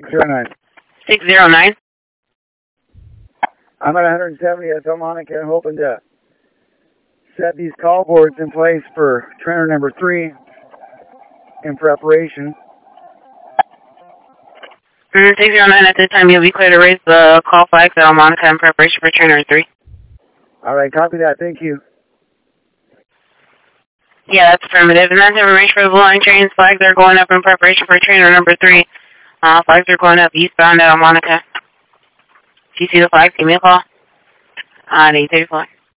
609. 609. I'm at 170 at Delmonica, hoping to set these call boards in place for trainer number 3 in preparation. 609, at this time you'll be clear to raise the call flags at Delmonica in preparation for trainer 3. Alright, copy that. Thank you. Yeah, that's affirmative. And that's information for the Blue Line trains. Flags are going up in preparation for trainer number 3. Flags are going up eastbound at Delmonica. If you see the flags, give me a call. 834.